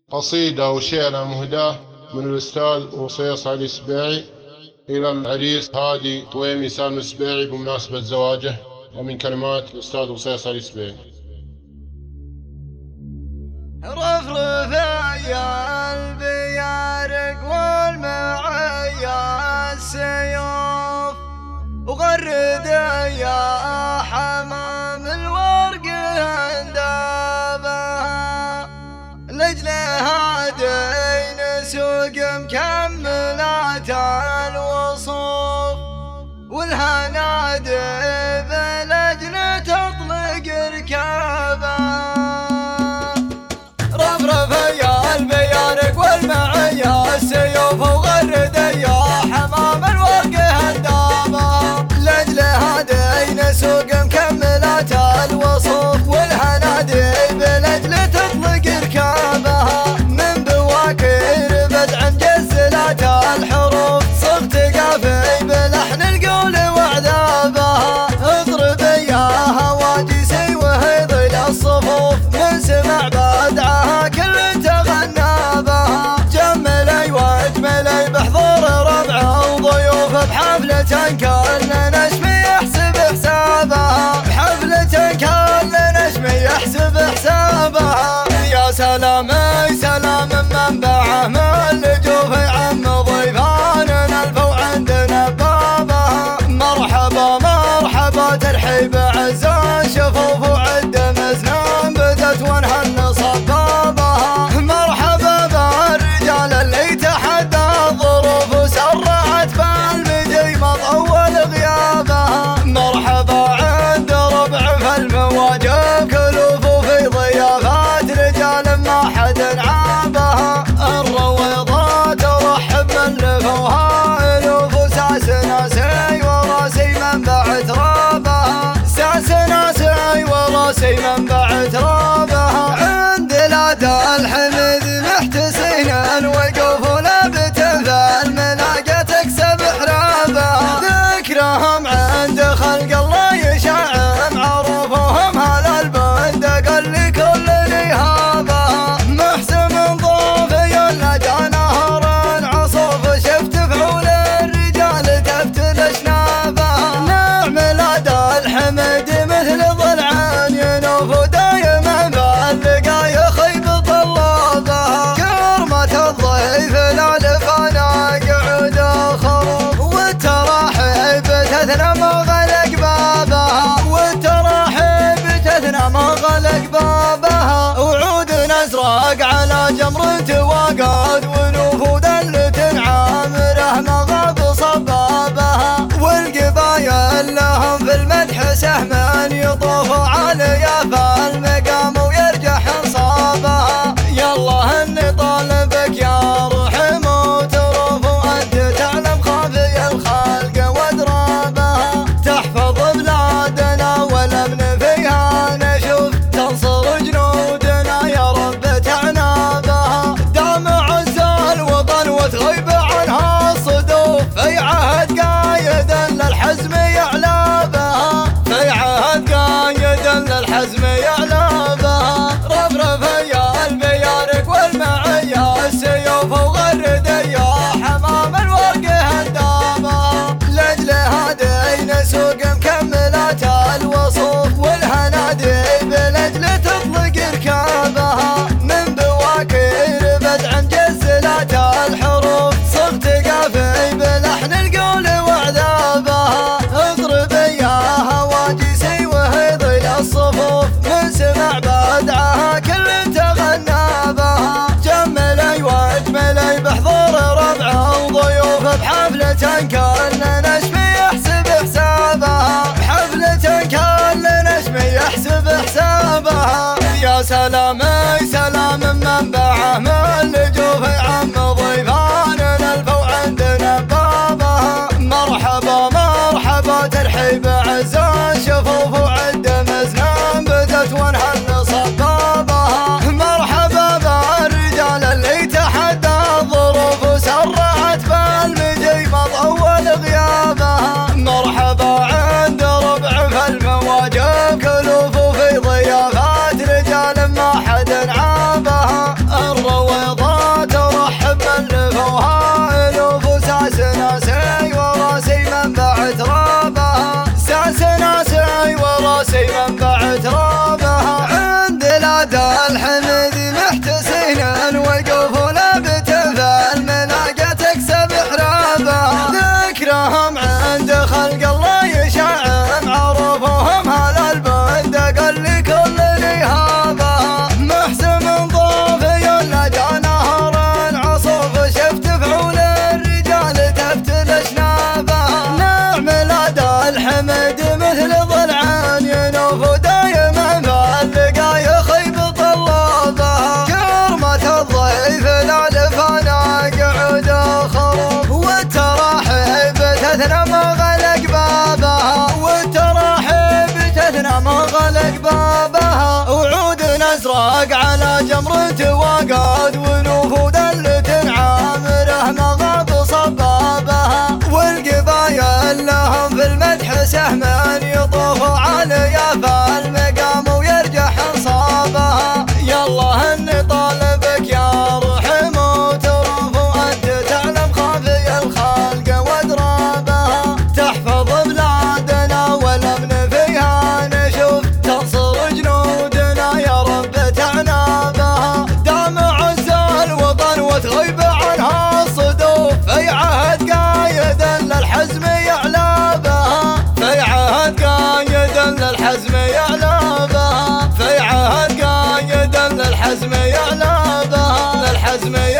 قصيدة وشعر مهداة من الأستاذ وصيص علي السبيعي إلى العريس هادي طويمي سالم السبيعي بمناسبة زواجه، ومن كلمات الأستاذ وصيص علي السبيعي. رفرف يا البيارق والمعيا السيوف، وغرد يا حمام الورق اندابها، لجلها دين سوق مكملات الوصوف، والهنادي بلجنة تطلق ركابها. رفرف يا البيارق والمعيا السيوف، وغرد يا حمام الورق هندابها، لجلها دين سوق مكملات الوصوف، والهنادي بلجنة تطلق ركابها، من بواكير بدع مجزلات الحروف، صغت قافي بلحن القول وعذابها، اضرب يا هواجسي وهيض للصفوف، من سمع بدعها كل تغنى بها، جملي واجملي بحضور ربع وضيوف، بحفلة كل نجم يحسب حسابها، بحفلة كل نجم يحسب حسابها. يا سلامي سلام منبعه من اللجوف، عم ضيفاننا الفو عندنا بابها، مرحبا مرحبا ترحيب عزا شفوف، وعد مزنان بدت ونهن صبابها، مرحبا بالرجال اللي تحدى الظروف، وسرعت بالمجي مطول غيابها، مرحبا عند ربع في المواجب كلوف، وفي ضيافات رجال ما حد عابها، الرويضات ترحب من لفوها الوف، وساس ناسي وراسي منبع ترابها، ساس ناسي وراسي منبع ترابها، عند الاداء الحمد محتسين الوقوف، ولابت فالملاقة تكسب حرابها، ذكرهم عند خلق الله يشاع معروفهم، هذا البندق اللي كل نهابها، محسن ضوفي لدى نهر العصوف، شفت فعول الرجال تفتل اشنابها، نعم الاداء الحمد مثل ضلعان ينوف، ودايما باللقا يخيب طلابها، كرمة الضيف الالفانا قعود خروف، والتراحيب تثنى ما غلق بابها، والتراحيب تثنى ما غلق بابها، وعود ازرق على جمر تواقد، ونفود اللي تنعامره ما غاب صبابها، والقبايل لهم في المدح سهم يطوف عليا فالمقام ويرجح انصابها، يالله اني طالبك يا روحي موت روف، وانت تعلم خافي الخلق وادرابها، تحفظ بلادنا والامن فيها نشوف، تنصر جنودنا يا رب تعنابها، دام عز الوطن وتغيب عنها الصدوف، في عهد قايد للحزم يعلى بها، في عهد قايد للحزم يعلى بها، رفرف يا البيارق والمعيا السيوف، وغرد يا حمام الورق هندابها، لجلها دين سوق مكملات الوصوف، والهنادي بلجل تطلق ركابها، من بواكير بدع مجزلات الحروف، صغت قافي بلحن القول وعذابها، اضرب يا هواجسي وهيض للصفوف، من سمع بدعها كل تغنى بها، جملي واجملي بحضور ربع وضيوف، بحفلة كل نجم يحسب حسابها، بحفلة كل نجم يحسب حسابها. يا سلامي سلام منبعه من اللجوف، عم ضيفاننا الفو عندنا بابها، مرحبا مرحبا ترحيب عزا شفوف، وعد مزنان بدت ونهن صبابها، مرحبا بالرجال اللي تحدى الظروف، وسرعت بالمجي مطول غيابها، مرحبا عند ربع في المواجب كلوف، وفي ضيافات رجال ما حد عابها، الروي السي منبع ترابها. عند الأداء الحمد محتسين ويقفون بتفال مناقة تكسب حرابها. ذكرهم عند خلق الله يشعم عرفهم هذا البندق اللي كل نهابها. محسن ضافي لدى نهر عصوف شفت فعول الرجال تفتل اشنابها. نعم الأداء الحمد مثل ضلعان ينوف دايما فاللقا يخيب طلابها. كرمة الضيف الالفانا قعود خروف والتراحيب تثنى ما غلق بابها. والتراحيب تثنى ما غلق بابها. وعود ازرق على جمرة وقاد ونفود اللي تنعامره ما غاب صبابها. والقبايل لهم في المدح سهم يطوف عليا فالمقام ويرجح انصابها. يالله اني طالبك يا رحم وترف وانت تعلم خافي الخلق وادرابها. تحفظ بلادنا والامن فيها نشوف تنصر جنودنا يا رب تعنا بها. دام عز الوطن وتغيب عنها الصدوف في عهد قايد للحزم يعلى بها. في عهد قايد للحزم يعلى بها. في عهد قايد للحزم يعلى بها. للحزم